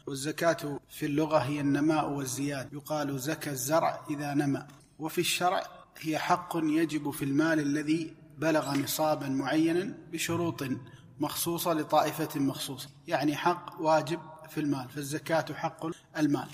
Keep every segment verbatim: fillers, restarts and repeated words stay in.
والزكاة في اللغة هي النماء والزيادة، يقال زكى الزرع إذا نمى. وفي الشرع هي حق يجب في المال الذي بلغ نصابا معينا بشروط مخصوصة لطائفة مخصوصة، يعني حق واجب في المال، فالزكاة حق المال.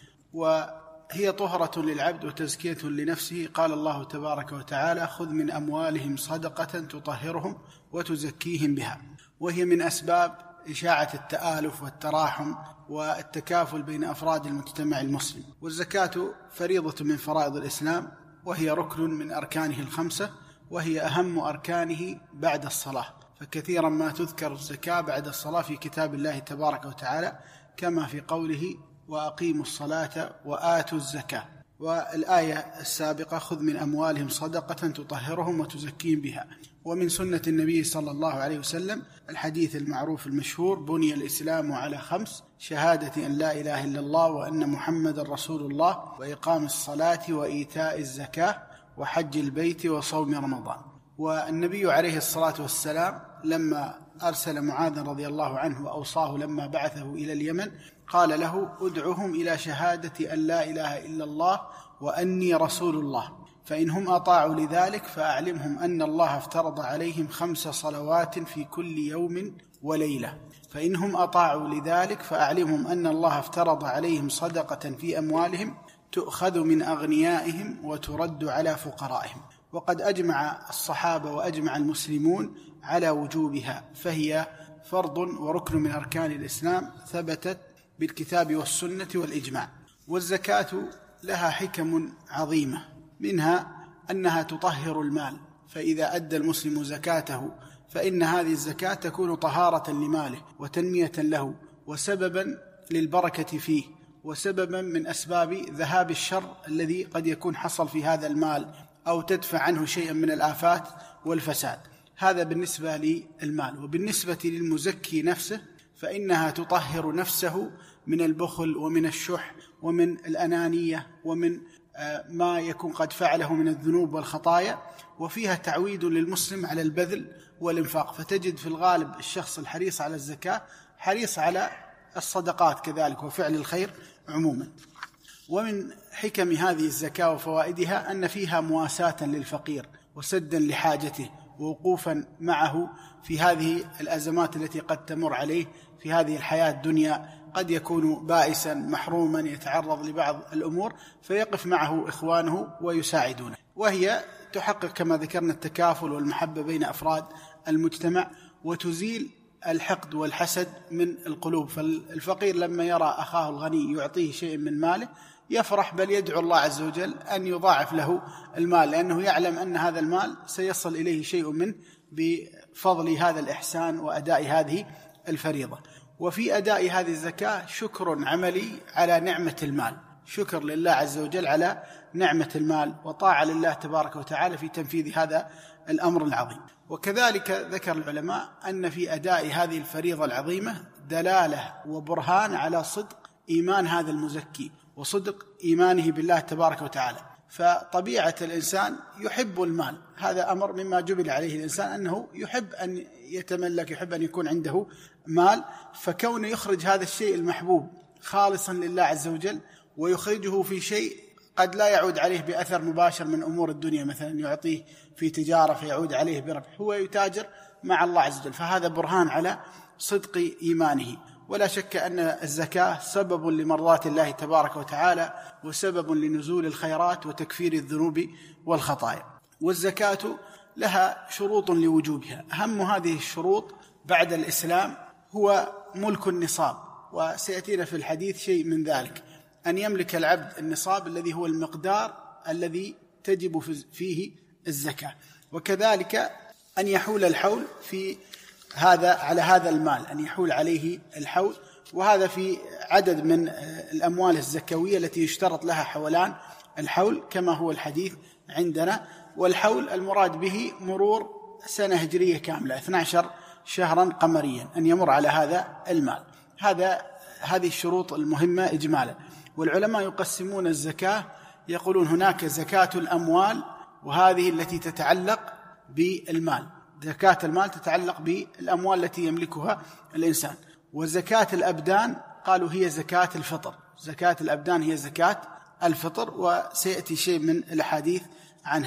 وهي طهرة للعبد وتزكية لنفسه. قال الله تبارك وتعالى: خذ من أموالهم صدقة تطهرهم وتزكيهم بها. وهي من أسباب إشاعة التآلف والتراحم والتكافل بين أفراد المجتمع المسلم. والزكاة فريضة من فرائض الإسلام، وهي ركن من أركانه الخمسة، وهي أهم أركانه بعد الصلاة، فكثيرا ما تذكر الزكاة بعد الصلاة في كتاب الله تبارك وتعالى، كما في قوله: وأقيموا الصلاة وآتوا الزكاة. والآية السابقة: خذ من أموالهم صدقة تطهرهم وتزكيهم بها. ومن سنة النبي صلى الله عليه وسلم الحديث المعروف المشهور: بني الإسلام على خمس: شهادة أن لا إله إلا الله وأن محمد رسول الله، وإقام الصلاة وإيتاء الزكاة وحج البيت وصوم رمضان. والنبي عليه الصلاة والسلام لما أرسل معاذ رضي الله عنه وأوصاه لما بعثه إلى اليمن قال له: ادعهم إلى شهادة أن لا إله إلا الله وأني رسول الله، فإنهم أطاعوا لذلك فأعلمهم أن الله افترض عليهم خمس صلوات في كل يوم وليلة، فإنهم أطاعوا لذلك فأعلمهم أن الله افترض عليهم صدقة في أموالهم تؤخذ من أغنيائهم وترد على فقرائهم. وقد أجمع الصحابة وأجمع المسلمون على وجوبها، فهي فرض وركن من أركان الإسلام، ثبتت بالكتاب والسنة والإجماع. والزكاة لها حكم عظيمة، منها أنها تطهر المال، فإذا أدى المسلم زكاته فإن هذه الزكاة تكون طهارة لماله وتنمية له وسببا للبركة فيه، وسببا من أسباب ذهاب الشر الذي قد يكون حصل في هذا المال، أو تدفع عنه شيئا من الآفات والفساد. هذا بالنسبة للمال. وبالنسبة للمزكي نفسه فإنها تطهر نفسه من البخل ومن الشح ومن الأنانية ومن ما يكون قد فعله من الذنوب والخطايا، وفيها تعويد للمسلم على البذل والإنفاق. فتجد في الغالب الشخص الحريص على الزكاة حريص على الصدقات كذلك وفعل الخير عموما. ومن حكم هذه الزكاة وفوائدها أن فيها مواساة للفقير وسدا لحاجته ووقوفا معه في هذه الأزمات التي قد تمر عليه في هذه الحياة الدنيا، قد يكون بائسا محروما يتعرض لبعض الأمور فيقف معه إخوانه ويساعدونه. وهي تحقق كما ذكرنا التكافل والمحبة بين أفراد المجتمع، وتزيل الحقد والحسد من القلوب. فالفقير لما يرى أخاه الغني يعطيه شيء من ماله يفرح، بل يدعو الله عز وجل أن يضاعف له المال، لأنه يعلم أن هذا المال سيصل إليه شيء منه بفضل هذا الإحسان وأداء هذه الفريضة. وفي أداء هذه الزكاة شكر عملي على نعمة المال، شكر لله عز وجل على نعمة المال، وطاعة لله تبارك وتعالى في تنفيذ هذا الأمر العظيم. وكذلك ذكر العلماء أن في أداء هذه الفريضة العظيمة دلالة وبرهان على صدق إيمان هذا المزكي وصدق إيمانه بالله تبارك وتعالى. فطبيعة الإنسان يحب المال، هذا أمر مما جبل عليه الإنسان أنه يحب أن يتملك، يحب أن يكون عنده مال. فكونه يخرج هذا الشيء المحبوب خالصا لله عز وجل ويخرجه في شيء قد لا يعود عليه بأثر مباشر من أمور الدنيا، مثلا يعطيه في تجارة فيعود عليه بربح، هو يتاجر مع الله عز وجل، فهذا برهان على صدق إيمانه. ولا شك أن الزكاة سبب لمرضاة الله تبارك وتعالى، وسبب لنزول الخيرات وتكفير الذنوب والخطايا. والزكاة لها شروط لوجوبها، أهم هذه الشروط بعد الإسلام هو ملك النصاب، وسيأتينا في الحديث شيء من ذلك، أن يملك العبد النصاب الذي هو المقدار الذي تجب فيه الزكاة، وكذلك أن يحول الحول في هذا على هذا المال، أن يحول عليه الحول، وهذا في عدد من الأموال الزكوية التي يشترط لها حولان الحول كما هو الحديث عندنا. والحول المراد به مرور سنة هجرية كاملة، اثني عشر شهرا قمريا، أن يمر على هذا المال. هذا هذه الشروط المهمة إجمالا. والعلماء يقسمون الزكاة، يقولون هناك زكاة الأموال، وهذه التي تتعلق بالمال، زكاة المال تتعلق بالأموال التي يملكها الإنسان. وزكاة الأبدان قالوا هي زكاة الفطر، زكاة الأبدان هي زكاة الفطر، وسيأتي شيء من الأحاديث